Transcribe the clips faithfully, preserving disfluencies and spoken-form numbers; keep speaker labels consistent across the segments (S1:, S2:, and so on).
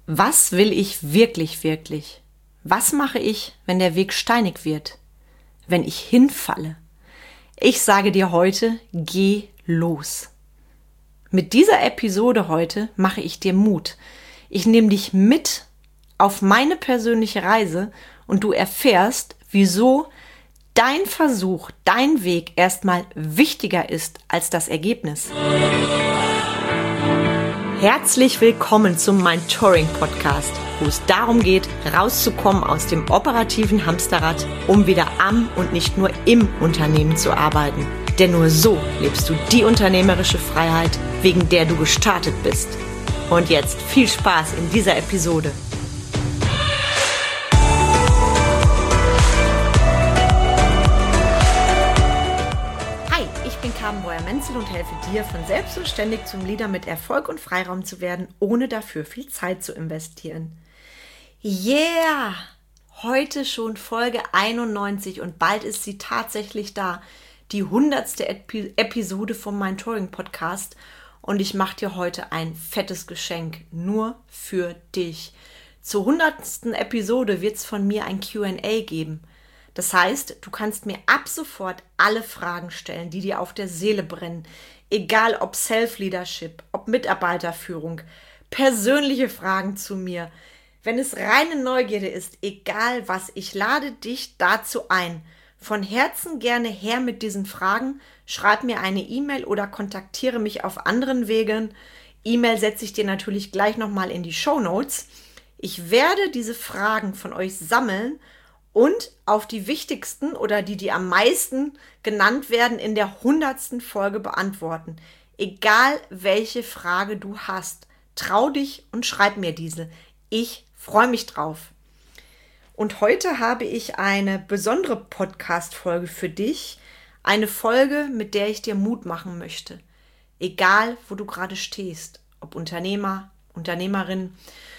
S1: Was will ich wirklich, wirklich? Was mache ich, wenn der Weg steinig wird? Wenn ich hinfalle? Ich sage dir heute, geh los. Mit dieser Episode heute mache ich dir Mut. Ich nehme dich mit auf meine persönliche Reise und du erfährst, wieso dein Versuch, dein Weg erstmal wichtiger ist als das Ergebnis. Herzlich willkommen zum Mentoring Podcast, wo es darum geht, rauszukommen aus dem operativen Hamsterrad, um wieder am und nicht nur im Unternehmen zu arbeiten. Denn nur so lebst du die unternehmerische Freiheit, wegen der du gestartet bist. Und jetzt viel Spaß in dieser Episode. Ich bin Carmen Breuer-Menzel und helfe dir, von selbstständig zum Leader mit Erfolg und Freiraum zu werden, ohne dafür viel Zeit zu investieren. Yeah! Heute schon Folge einundneunzig und bald ist sie tatsächlich da. Die hundertste Epi- Episode vom Mentoring-Podcast und ich mache dir heute ein fettes Geschenk, nur für dich. Zur hundertsten Episode wird es von mir ein Q and A geben. Das heißt, du kannst mir ab sofort alle Fragen stellen, die dir auf der Seele brennen. Egal ob Self-Leadership, ob Mitarbeiterführung, persönliche Fragen zu mir. Wenn es reine Neugierde ist, egal was, ich lade dich dazu ein. Von Herzen gerne her mit diesen Fragen. Schreib mir eine E-Mail oder kontaktiere mich auf anderen Wegen. E-Mail setze ich dir natürlich gleich nochmal in die Shownotes. Ich werde diese Fragen von euch sammeln und auf die wichtigsten oder die, die am meisten genannt werden, in der hundertsten Folge beantworten. Egal welche Frage du hast, trau dich und schreib mir diese. Ich freue mich drauf. Und heute habe ich eine besondere Podcast-Folge für dich. Eine Folge, mit der ich dir Mut machen möchte. Egal, wo du gerade stehst. Ob Unternehmer, Unternehmerin,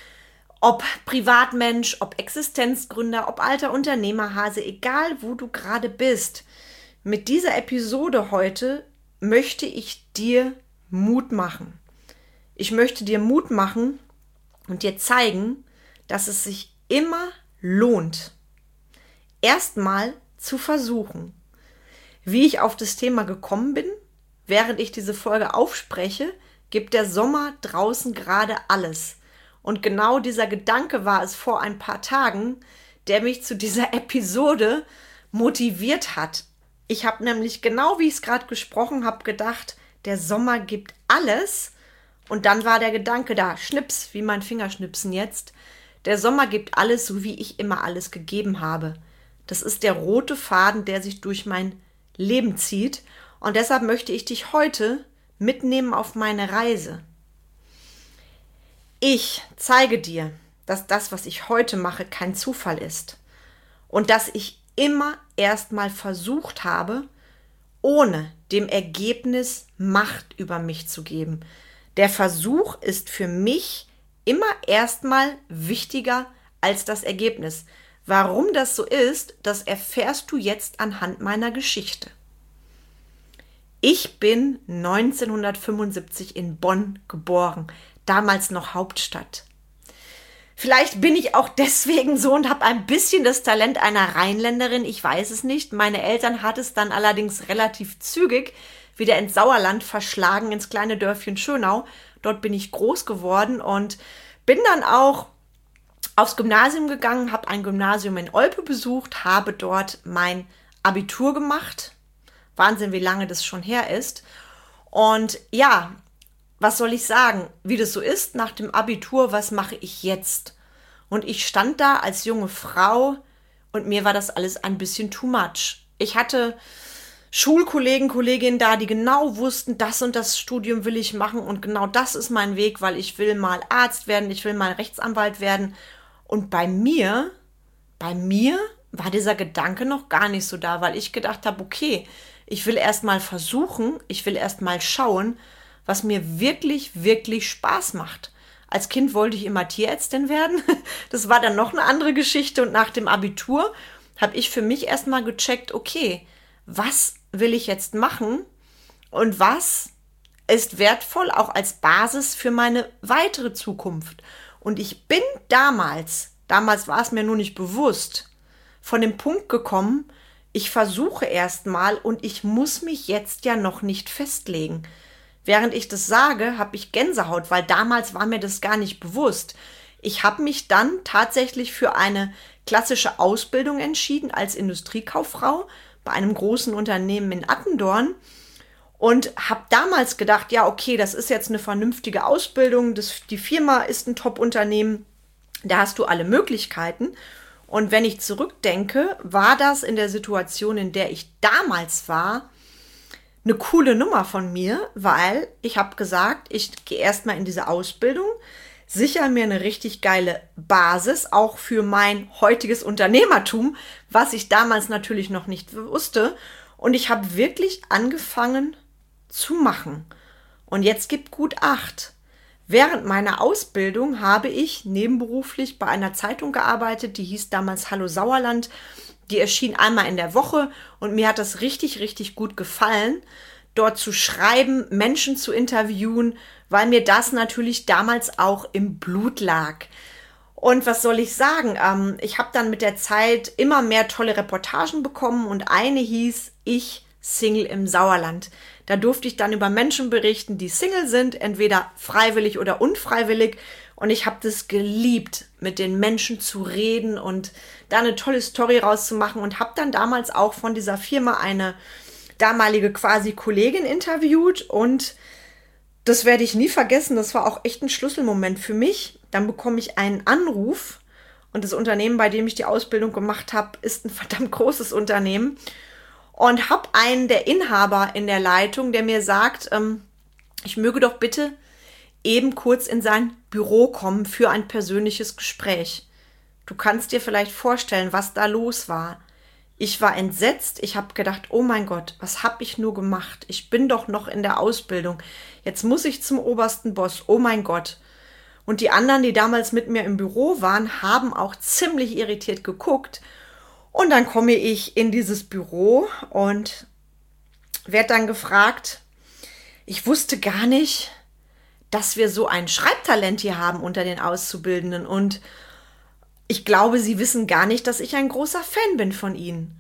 S1: ob Privatmensch, ob Existenzgründer, ob alter Unternehmerhase, egal wo du gerade bist. Mit dieser Episode heute möchte ich dir Mut machen. Ich möchte dir Mut machen und dir zeigen, dass es sich immer lohnt, erstmal zu versuchen. Wie ich auf das Thema gekommen bin, während ich diese Folge aufspreche, gibt der Sommer draußen gerade alles. Und genau dieser Gedanke war es vor ein paar Tagen, der mich zu dieser Episode motiviert hat. Ich habe nämlich genau wie ich es gerade gesprochen habe, gedacht, der Sommer gibt alles. Und dann war der Gedanke da, Schnips, wie mein Fingerschnipsen jetzt. Der Sommer gibt alles, so wie ich immer alles gegeben habe. Das ist der rote Faden, der sich durch mein Leben zieht. Und deshalb möchte ich dich heute mitnehmen auf meine Reise. Ich zeige dir, dass das, was ich heute mache, kein Zufall ist und dass ich immer erstmal versucht habe, ohne dem Ergebnis Macht über mich zu geben. Der Versuch ist für mich immer erstmal wichtiger als das Ergebnis. Warum das so ist, das erfährst du jetzt anhand meiner Geschichte. Ich bin neunzehnhundertfünfundsiebzig in Bonn geboren. Damals noch Hauptstadt. Vielleicht bin ich auch deswegen so und habe ein bisschen das Talent einer Rheinländerin, ich weiß es nicht. Meine Eltern hat es dann allerdings relativ zügig wieder ins Sauerland verschlagen, ins kleine Dörfchen Schönau. Dort bin ich groß geworden und bin dann auch aufs Gymnasium gegangen, habe ein Gymnasium in Olpe besucht, habe dort mein Abitur gemacht. Wahnsinn, wie lange das schon her ist. Und ja, was soll ich sagen, wie das so ist nach dem Abitur, was mache ich jetzt? Und ich stand da als junge Frau und mir war das alles ein bisschen too much. Ich hatte Schulkollegen, Kolleginnen da, die genau wussten, das und das Studium will ich machen und genau das ist mein Weg, weil ich will mal Arzt werden, ich will mal Rechtsanwalt werden. Und bei mir, bei mir war dieser Gedanke noch gar nicht so da, weil ich gedacht habe, okay, ich will erst mal versuchen, ich will erst mal schauen, was mir wirklich, wirklich Spaß macht. Als Kind wollte ich immer Tierärztin werden. Das war dann noch eine andere Geschichte. Und nach dem Abitur habe ich für mich erstmal gecheckt, okay, was will ich jetzt machen und was ist wertvoll auch als Basis für meine weitere Zukunft. Und ich bin damals, damals war es mir nur nicht bewusst, von dem Punkt gekommen, ich versuche erst mal und ich muss mich jetzt ja noch nicht festlegen. Während ich das sage, habe ich Gänsehaut, weil damals war mir das gar nicht bewusst. Ich habe mich dann tatsächlich für eine klassische Ausbildung entschieden als Industriekauffrau bei einem großen Unternehmen in Attendorn und habe damals gedacht, ja okay, das ist jetzt eine vernünftige Ausbildung, das, die Firma ist ein Top-Unternehmen, da hast du alle Möglichkeiten. Und wenn ich zurückdenke, war das in der Situation, in der ich damals war, eine coole Nummer von mir, weil ich habe gesagt, ich gehe erstmal in diese Ausbildung, sichere mir eine richtig geile Basis, auch für mein heutiges Unternehmertum, was ich damals natürlich noch nicht wusste. Und ich habe wirklich angefangen zu machen. Und jetzt gibt gut Acht. Während meiner Ausbildung habe ich nebenberuflich bei einer Zeitung gearbeitet, die hieß damals Hallo Sauerland. Die erschien einmal in der Woche und mir hat das richtig, richtig gut gefallen, dort zu schreiben, Menschen zu interviewen, weil mir das natürlich damals auch im Blut lag. Und was soll ich sagen? Ähm, ich habe dann mit der Zeit immer mehr tolle Reportagen bekommen und eine hieß Ich Single im Sauerland. Da durfte ich dann über Menschen berichten, die Single sind, entweder freiwillig oder unfreiwillig. Und ich habe das geliebt, mit den Menschen zu reden und da eine tolle Story rauszumachen und habe dann damals auch von dieser Firma eine damalige quasi Kollegin interviewt und das werde ich nie vergessen. Das war auch echt ein Schlüsselmoment für mich. Dann bekomme ich einen Anruf und das Unternehmen, bei dem ich die Ausbildung gemacht habe, ist ein verdammt großes Unternehmen und habe einen der Inhaber in der Leitung, der mir sagt, ähm, ich möge doch bitte eben kurz in sein Büro kommen für ein persönliches Gespräch. Du kannst dir vielleicht vorstellen, was da los war. Ich war entsetzt. Ich habe gedacht, oh mein Gott, was habe ich nur gemacht? Ich bin doch noch in der Ausbildung. Jetzt muss ich zum obersten Boss. Oh mein Gott. Und die anderen, die damals mit mir im Büro waren, haben auch ziemlich irritiert geguckt. Und dann komme ich in dieses Büro und werde dann gefragt, ich wusste gar nicht, dass wir so ein Schreibtalent hier haben unter den Auszubildenden. Und ich glaube, Sie wissen gar nicht, dass ich ein großer Fan bin von Ihnen.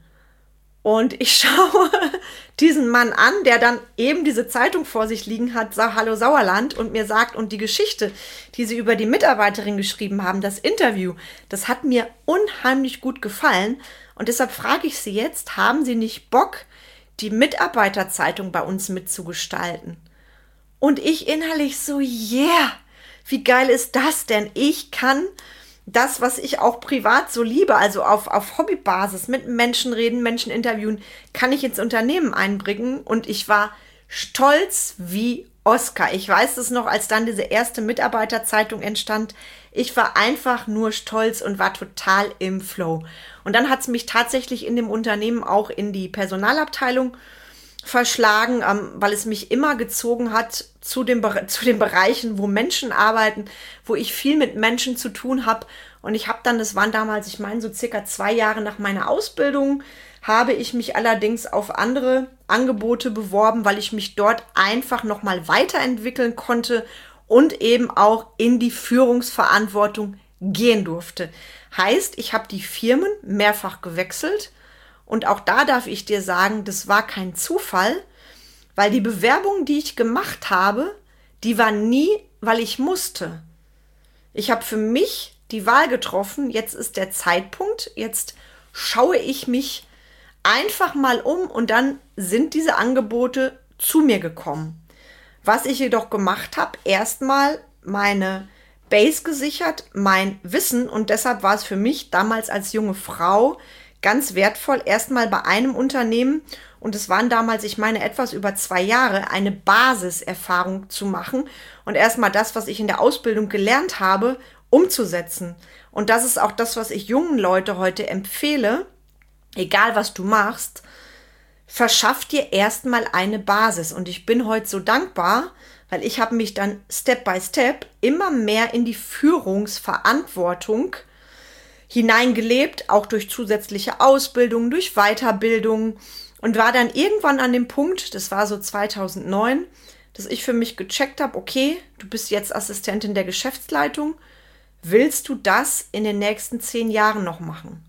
S1: Und ich schaue diesen Mann an, der dann eben diese Zeitung vor sich liegen hat, Hallo Sauerland, und mir sagt, und die Geschichte, die Sie über die Mitarbeiterin geschrieben haben, das Interview, das hat mir unheimlich gut gefallen. Und deshalb frage ich Sie jetzt, haben Sie nicht Bock, die Mitarbeiterzeitung bei uns mitzugestalten? Und ich innerlich so, yeah, wie geil ist das denn? Ich kann das, was ich auch privat so liebe, also auf, auf Hobbybasis, mit Menschen reden, Menschen interviewen, kann ich ins Unternehmen einbringen. Und ich war stolz wie Oscar. Ich weiß es noch, als dann diese erste Mitarbeiterzeitung entstand. Ich war einfach nur stolz und war total im Flow. Und dann hat es mich tatsächlich in dem Unternehmen auch in die Personalabteilung verschlagen, ähm, weil es mich immer gezogen hat zu, dem, zu den Bereichen, wo Menschen arbeiten, wo ich viel mit Menschen zu tun habe. Und ich habe dann, das waren damals, ich meine so circa zwei Jahre nach meiner Ausbildung, habe ich mich allerdings auf andere Angebote beworben, weil ich mich dort einfach nochmal weiterentwickeln konnte und eben auch in die Führungsverantwortung gehen durfte. Heißt, ich habe die Firmen mehrfach gewechselt. Und auch da darf ich dir sagen, das war kein Zufall, weil die Bewerbung, die ich gemacht habe, die war nie, weil ich musste. Ich habe für mich die Wahl getroffen, jetzt ist der Zeitpunkt, jetzt schaue ich mich einfach mal um und dann sind diese Angebote zu mir gekommen. Was ich jedoch gemacht habe, erstmal meine Base gesichert, mein Wissen, und deshalb war es für mich damals als junge Frau ganz wertvoll, erstmal bei einem Unternehmen, und es waren damals, ich meine, etwas über zwei Jahre, eine Basiserfahrung zu machen und erstmal das, was ich in der Ausbildung gelernt habe, umzusetzen. Und das ist auch das, was ich jungen Leute heute empfehle, egal was du machst, verschaff dir erstmal eine Basis. Und ich bin heute so dankbar, weil ich habe mich dann Step by Step immer mehr in die Führungsverantwortung hineingelebt, auch durch zusätzliche Ausbildung, durch Weiterbildung, und war dann irgendwann an dem Punkt, das war so zweitausendneun, dass ich für mich gecheckt habe, okay, du bist jetzt Assistentin der Geschäftsleitung, willst du das in den nächsten zehn Jahren noch machen?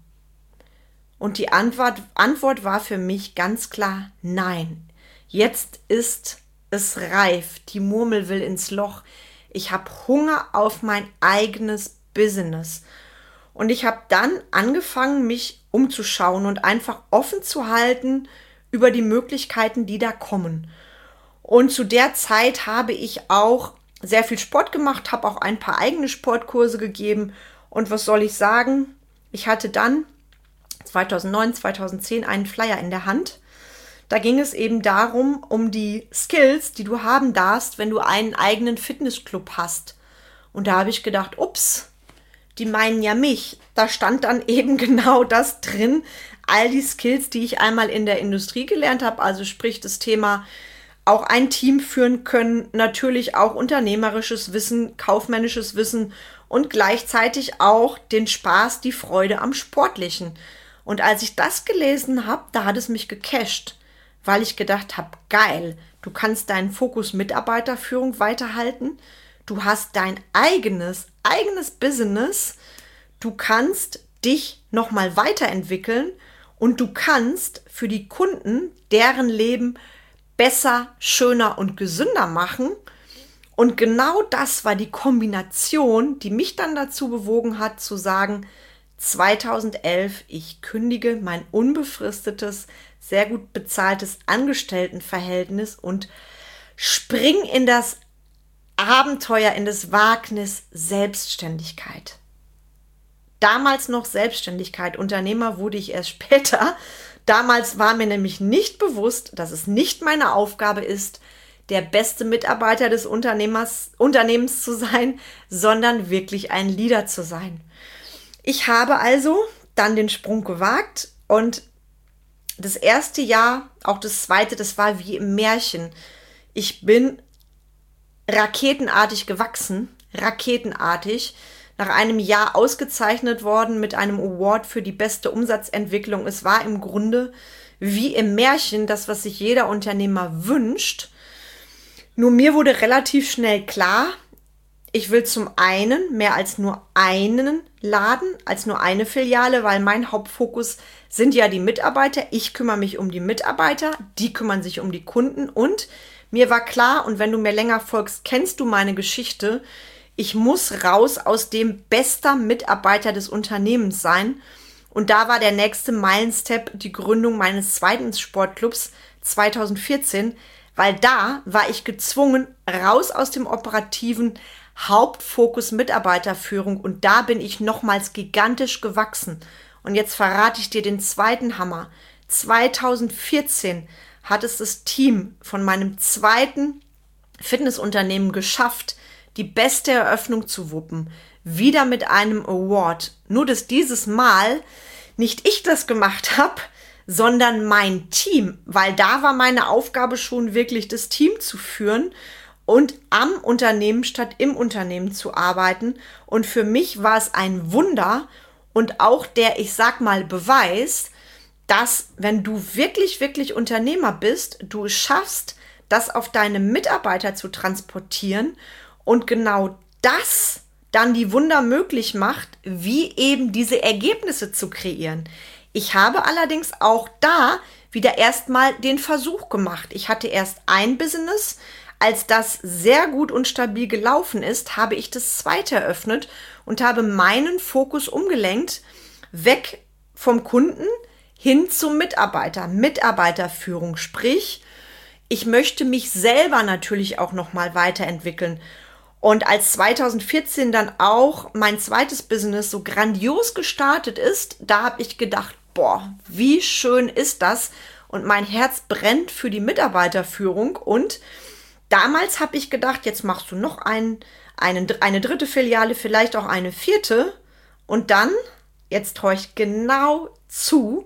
S1: Und die Antwort, Antwort war für mich ganz klar, nein. Jetzt ist es reif, die Murmel will ins Loch. Ich habe Hunger auf mein eigenes Business. Und ich habe dann angefangen, mich umzuschauen und einfach offen zu halten über die Möglichkeiten, die da kommen. Und zu der Zeit habe ich auch sehr viel Sport gemacht, habe auch ein paar eigene Sportkurse gegeben. Und was soll ich sagen? Ich hatte dann zweitausendneun, zweitausendzehn einen Flyer in der Hand. Da ging es eben darum, um die Skills, die du haben darfst, wenn du einen eigenen Fitnessclub hast. Und da habe ich gedacht, ups, die meinen ja mich. Da stand dann eben genau das drin, all die Skills, die ich einmal in der Industrie gelernt habe, also sprich das Thema auch ein Team führen können, natürlich auch unternehmerisches Wissen, kaufmännisches Wissen und gleichzeitig auch den Spaß, die Freude am Sportlichen. Und als ich das gelesen habe, da hat es mich gecasht, weil ich gedacht habe, geil, du kannst deinen Fokus Mitarbeiterführung weiterhalten, du hast dein eigenes, eigenes Business, du kannst dich nochmal weiterentwickeln und du kannst für die Kunden deren Leben besser, schöner und gesünder machen. Und genau das war die Kombination, die mich dann dazu bewogen hat, zu sagen, zweitausendelf, ich kündige mein unbefristetes, sehr gut bezahltes Angestelltenverhältnis und spring in das Abenteuer, in das Wagnis Selbstständigkeit. Damals noch Selbstständigkeit, Unternehmer wurde ich erst später. Damals war mir nämlich nicht bewusst, dass es nicht meine Aufgabe ist, der beste Mitarbeiter des Unternehmers, Unternehmens zu sein, sondern wirklich ein Leader zu sein. Ich habe also dann den Sprung gewagt und das erste Jahr, auch das zweite, das war wie im Märchen. Ich bin raketenartig gewachsen, raketenartig, nach einem Jahr ausgezeichnet worden mit einem Award für die beste Umsatzentwicklung. Es war im Grunde wie im Märchen das, was sich jeder Unternehmer wünscht. Nur mir wurde relativ schnell klar, ich will zum einen mehr als nur einen Laden, als nur eine Filiale, weil mein Hauptfokus sind ja die Mitarbeiter. Ich kümmere mich um die Mitarbeiter, die kümmern sich um die Kunden und mir war klar, und wenn du mir länger folgst, kennst du meine Geschichte, ich muss raus aus dem bester Mitarbeiter des Unternehmens sein. Und da war der nächste Meilenstep die Gründung meines zweiten Sportclubs zweitausendvierzehn, weil da war ich gezwungen, raus aus dem operativen Hauptfokus Mitarbeiterführung und da bin ich nochmals gigantisch gewachsen. Und jetzt verrate ich dir den zweiten Hammer. zweitausendvierzehn hat es das Team von meinem zweiten Fitnessunternehmen geschafft, die beste Eröffnung zu wuppen. Wieder mit einem Award. Nur, dass dieses Mal nicht ich das gemacht habe, sondern mein Team. Weil da war meine Aufgabe schon wirklich, das Team zu führen und am Unternehmen statt im Unternehmen zu arbeiten. Und für mich war es ein Wunder und auch der, ich sag mal, Beweis, dass wenn du wirklich, wirklich Unternehmer bist, du es schaffst, das auf deine Mitarbeiter zu transportieren und genau das dann die Wunder möglich macht, wie eben diese Ergebnisse zu kreieren. Ich habe allerdings auch da wieder erstmal den Versuch gemacht. Ich hatte erst ein Business. Als das sehr gut und stabil gelaufen ist, habe ich das zweite eröffnet und habe meinen Fokus umgelenkt, weg vom Kunden hin zum Mitarbeiter, Mitarbeiterführung. Sprich, ich möchte mich selber natürlich auch nochmal weiterentwickeln. Und als zweitausendvierzehn dann auch mein zweites Business so grandios gestartet ist, da habe ich gedacht, boah, wie schön ist das? Und mein Herz brennt für die Mitarbeiterführung. Und damals habe ich gedacht, jetzt machst du noch ein, einen, eine dritte Filiale, vielleicht auch eine vierte. Und dann, jetzt horch genau zu,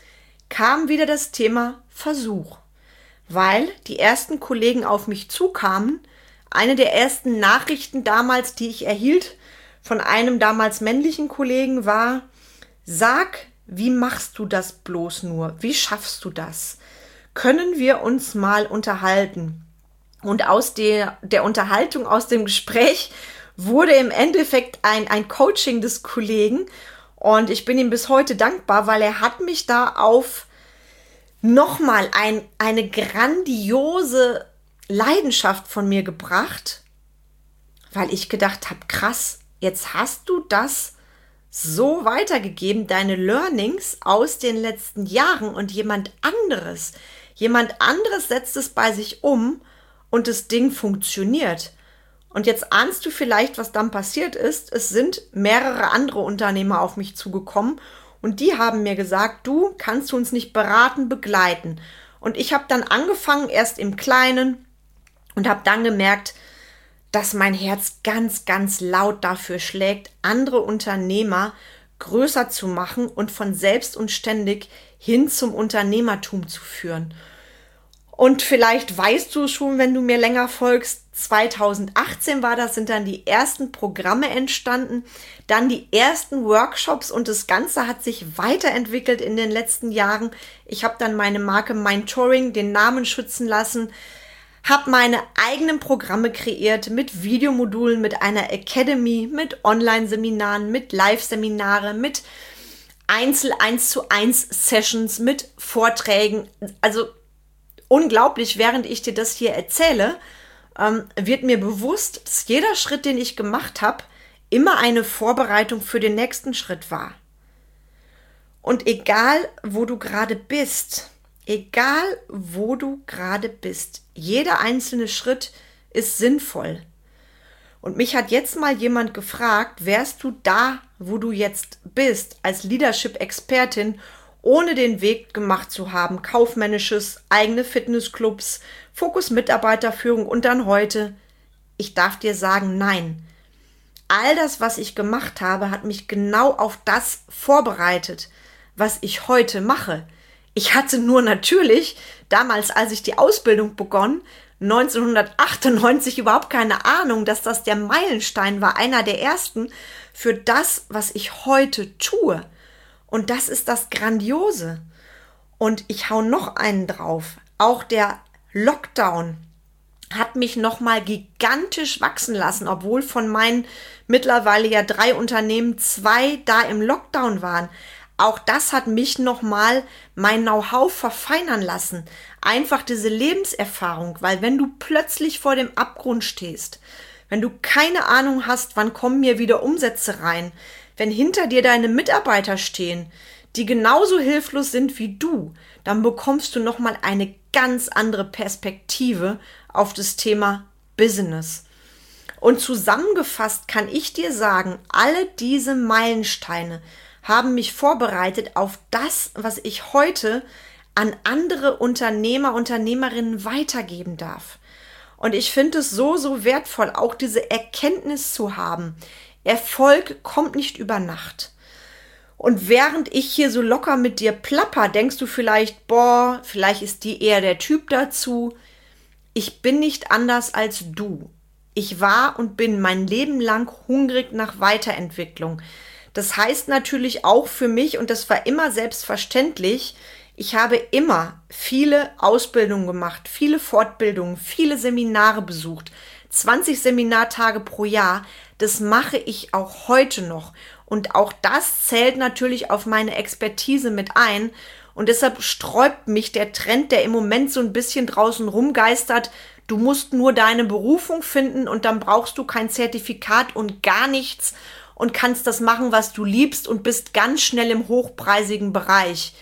S1: kam wieder das Thema Versuch. Weil die ersten Kollegen auf mich zukamen. Eine der ersten Nachrichten damals, die ich erhielt von einem damals männlichen Kollegen war, sag, wie machst du das bloß nur? Wie schaffst du das? Können wir uns mal unterhalten? Und aus der, der Unterhaltung, aus dem Gespräch wurde im Endeffekt ein, ein Coaching des Kollegen. Und ich bin ihm bis heute dankbar, weil er hat mich da auf nochmal ein, eine grandiose Leidenschaft von mir gebracht, weil ich gedacht habe, krass, jetzt hast du das so weitergegeben, deine Learnings aus den letzten Jahren, und jemand anderes, jemand anderes setzt es bei sich um und das Ding funktioniert. Und jetzt ahnst du vielleicht, was dann passiert ist. Es sind mehrere andere Unternehmer auf mich zugekommen und die haben mir gesagt, du kannst du uns nicht beraten, begleiten. Und ich habe dann angefangen, erst im Kleinen, und habe dann gemerkt, dass mein Herz ganz, ganz laut dafür schlägt, andere Unternehmer größer zu machen und von selbst und ständig hin zum Unternehmertum zu führen. Und vielleicht weißt du schon, wenn du mir länger folgst, zweitausendachtzehn war das, sind dann die ersten Programme entstanden, dann die ersten Workshops, und das Ganze hat sich weiterentwickelt in den letzten Jahren. Ich habe dann meine Marke Mindtouring, den Namen schützen lassen, habe meine eigenen Programme kreiert mit Videomodulen, mit einer Academy, mit Online-Seminaren, mit Live-Seminare, mit Einzel-eins zu eins Sessions, mit Vorträgen. Also unglaublich, während ich dir das hier erzähle, ähm, wird mir bewusst, dass jeder Schritt, den ich gemacht habe, immer eine Vorbereitung für den nächsten Schritt war. Und egal, wo du gerade bist, egal, wo du gerade bist, jeder einzelne Schritt ist sinnvoll. Und mich hat jetzt mal jemand gefragt, wärst du da, wo du jetzt bist, als Leadership-Expertin, ohne den Weg gemacht zu haben, kaufmännisches, eigene Fitnessclubs, Fokus Mitarbeiterführung und dann heute? Ich darf dir sagen, nein. All das, was ich gemacht habe, hat mich genau auf das vorbereitet, was ich heute mache. Ich hatte nur natürlich, damals, als ich die Ausbildung begonnen, neunzehnhundertachtundneunzig überhaupt keine Ahnung, dass das der Meilenstein war, einer der ersten für das, was ich heute tue. Und das ist das Grandiose. Und ich hau noch einen drauf. Auch der Lockdown hat mich nochmal gigantisch wachsen lassen, obwohl von meinen mittlerweile ja drei Unternehmen zwei da im Lockdown waren. Auch das hat mich nochmal mein Know-how verfeinern lassen. Einfach diese Lebenserfahrung, weil wenn du plötzlich vor dem Abgrund stehst, wenn du keine Ahnung hast, wann kommen mir wieder Umsätze rein, wenn hinter dir deine Mitarbeiter stehen, die genauso hilflos sind wie du, dann bekommst du nochmal eine ganz andere Perspektive auf das Thema Business. Und zusammengefasst kann ich dir sagen, alle diese Meilensteine haben mich vorbereitet auf das, was ich heute an andere Unternehmer, Unternehmerinnen weitergeben darf. Und ich finde es so, so wertvoll, auch diese Erkenntnis zu haben. Erfolg kommt nicht über Nacht. Und während ich hier so locker mit dir plapper, denkst du vielleicht, boah, vielleicht ist die eher der Typ dazu. Ich bin nicht anders als du. Ich war und bin mein Leben lang hungrig nach Weiterentwicklung. Das heißt natürlich auch für mich, und das war immer selbstverständlich, ich habe immer viele Ausbildungen gemacht, viele Fortbildungen, viele Seminare besucht, zwanzig Seminartage pro Jahr. Das mache ich auch heute noch. Und auch das zählt natürlich auf meine Expertise mit ein. Und deshalb sträubt mich der Trend, der im Moment so ein bisschen draußen rumgeistert. Du musst nur deine Berufung finden und dann brauchst du kein Zertifikat und gar nichts und kannst das machen, was du liebst und bist ganz schnell im hochpreisigen Bereich.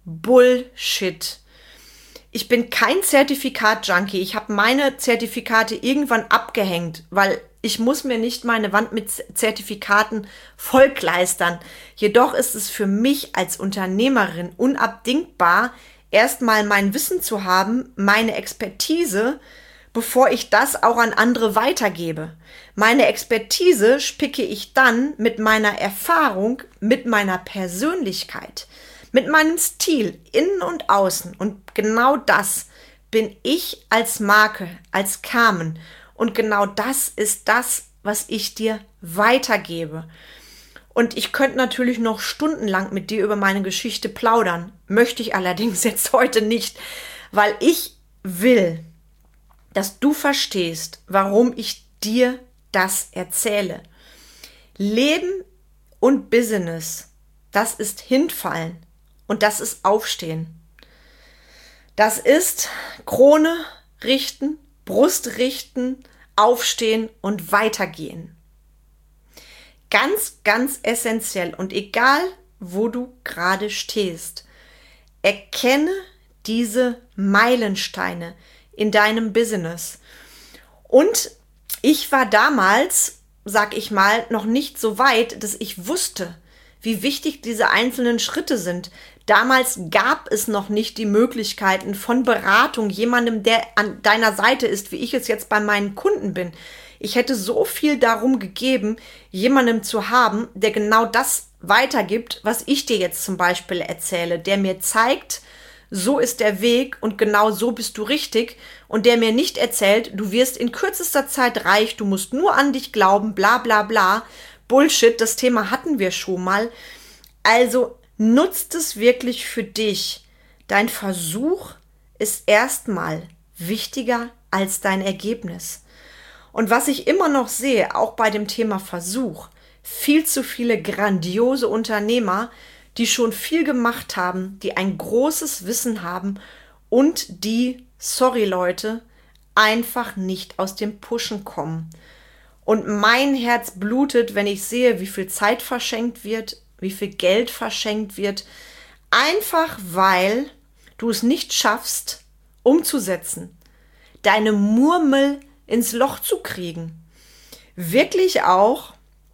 S1: Bullshit. Ich bin kein Zertifikat-Junkie. Ich habe meine Zertifikate irgendwann abgehängt, weil ich muss mir nicht meine Wand mit Zertifikaten vollkleistern. Jedoch ist es für mich als Unternehmerin unabdingbar, erstmal mein Wissen zu haben, meine Expertise, bevor ich das auch an andere weitergebe. Meine Expertise spicke ich dann mit meiner Erfahrung, mit meiner Persönlichkeit, mit meinem Stil, innen und außen. Und genau das bin ich als Marke, als Carmen. Und genau das ist das, was ich dir weitergebe. Und ich könnte natürlich noch stundenlang mit dir über meine Geschichte plaudern. Möchte ich allerdings jetzt heute nicht, weil ich will, dass du verstehst, warum ich dir das erzähle. Leben und Business, das ist hinfallen und das ist aufstehen. Das ist Krone richten, Brust richten, aufstehen und weitergehen. Ganz, ganz essentiell und egal, wo du gerade stehst, erkenne diese Meilensteine in deinem Business. Und ich war damals, sag ich mal, noch nicht so weit, dass ich wusste, wie wichtig diese einzelnen Schritte sind. Damals gab es noch nicht die Möglichkeiten von Beratung, jemandem, der an deiner Seite ist, wie ich es jetzt bei meinen Kunden bin. Ich hätte so viel darum gegeben, jemandem zu haben, der genau das weitergibt, was ich dir jetzt zum Beispiel erzähle, der mir zeigt, so ist der Weg und genau so bist du richtig, und der mir nicht erzählt, du wirst in kürzester Zeit reich, du musst nur an dich glauben, bla bla bla. Bullshit, das Thema hatten wir schon mal. Also nutzt es wirklich für dich. Dein Versuch ist erstmal wichtiger als dein Ergebnis. Und was ich immer noch sehe, auch bei dem Thema Versuch, viel zu viele grandiose Unternehmer, die schon viel gemacht haben, die ein großes Wissen haben und die, sorry Leute, einfach nicht aus dem Pushen kommen. Und mein Herz blutet, wenn ich sehe, wie viel Zeit verschenkt wird, wie viel Geld verschenkt wird, einfach weil du es nicht schaffst, umzusetzen, deine Murmel ins Loch zu kriegen, wirklich auch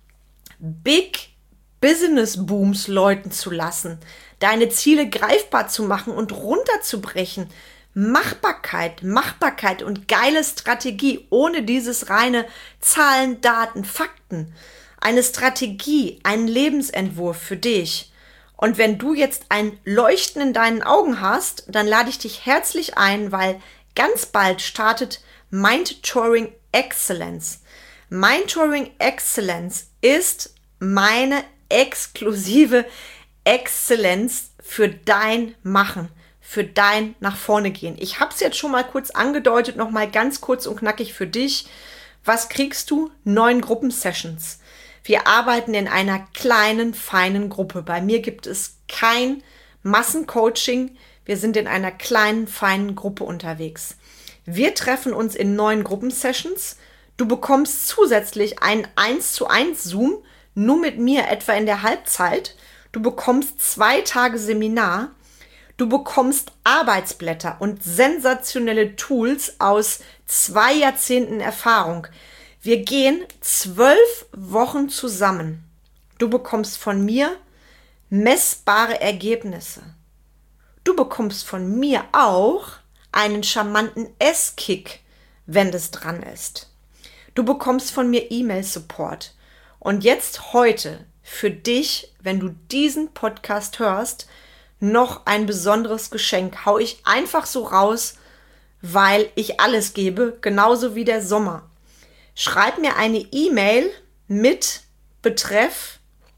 S1: Big Business Booms läuten zu lassen, deine Ziele greifbar zu machen und runterzubrechen. Machbarkeit, Machbarkeit und geile Strategie ohne dieses reine Zahlen, Daten, Fakten. Eine Strategie, einen Lebensentwurf für dich. Und wenn du jetzt ein Leuchten in deinen Augen hast, dann lade ich dich herzlich ein, weil ganz bald startet Mind-Touring Excellence. Mind-Touring Excellence ist meine exklusive Exzellenz für dein Machen, für dein nach vorne gehen. Ich habe es jetzt schon mal kurz angedeutet, noch mal ganz kurz und knackig für dich. Was kriegst du? Neun Gruppensessions. Wir arbeiten in einer kleinen, feinen Gruppe. Bei mir gibt es kein Massencoaching. Wir sind in einer kleinen, feinen Gruppe unterwegs. Wir treffen uns in neun Gruppensessions. Du bekommst zusätzlich einen eins zu eins Zoom, nur mit mir etwa in der Halbzeit. Du bekommst zwei Tage Seminar. Du bekommst Arbeitsblätter und sensationelle Tools aus zwei Jahrzehnten Erfahrung. Wir gehen zwölf Wochen zusammen. Du bekommst von mir messbare Ergebnisse. Du bekommst von mir auch einen charmanten Esskick, wenn das dran ist. Du bekommst von mir E-Mail-Support. Und jetzt heute für dich, wenn du diesen Podcast hörst, noch ein besonderes Geschenk. Hau ich einfach so raus, weil ich alles gebe, genauso wie der Sommer. Schreib mir eine E-Mail mit Betreff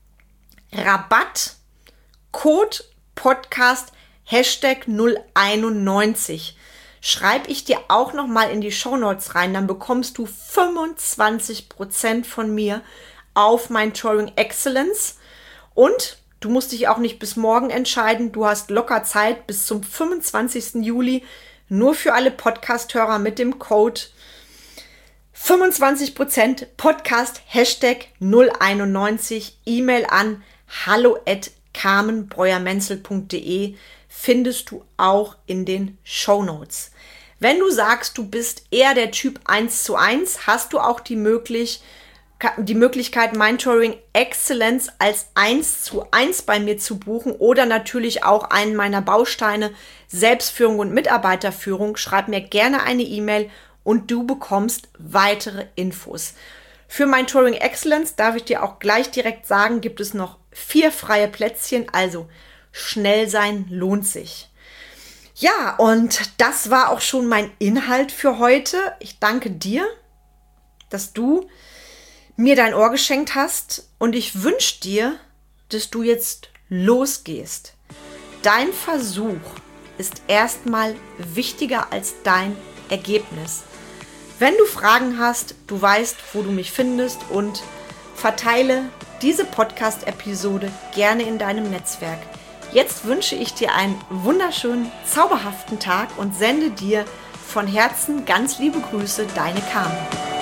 S1: Rabatt, Code Podcast, Hashtag null einundneunzig. Schreib ich dir auch noch mal in die Shownotes rein, dann bekommst du fünfundzwanzig Prozent von mir auf mein Touring Excellence. Und du musst dich auch nicht bis morgen entscheiden. Du hast locker Zeit bis zum fünfundzwanzigsten Juli. Nur für alle Podcast-Hörer mit dem Code fünfundzwanzig Prozent Podcast Hashtag null einundneunzig. E-Mail an hallo at carmen breuer menzel punkt de findest du auch in den Shownotes. Wenn du sagst, du bist eher der Typ eins zu eins, hast du auch die Möglichkeit, die Möglichkeit, Mind-Touring Excellence als eins zu eins bei mir zu buchen oder natürlich auch einen meiner Bausteine Selbstführung und Mitarbeiterführung. Schreib mir gerne eine E-Mail und du bekommst weitere Infos. Für Mind-Touring Excellence darf ich dir auch gleich direkt sagen, gibt es noch vier freie Plätzchen, also schnell sein lohnt sich. Ja, und das war auch schon mein Inhalt für heute. Ich danke dir, dass du mir dein Ohr geschenkt hast und ich wünsche dir, dass du jetzt losgehst. Dein Versuch ist erstmal wichtiger als dein Ergebnis. Wenn du Fragen hast, du weißt, wo du mich findest, und verteile diese Podcast-Episode gerne in deinem Netzwerk. Jetzt wünsche ich dir einen wunderschönen, zauberhaften Tag und sende dir von Herzen ganz liebe Grüße, deine Carmen.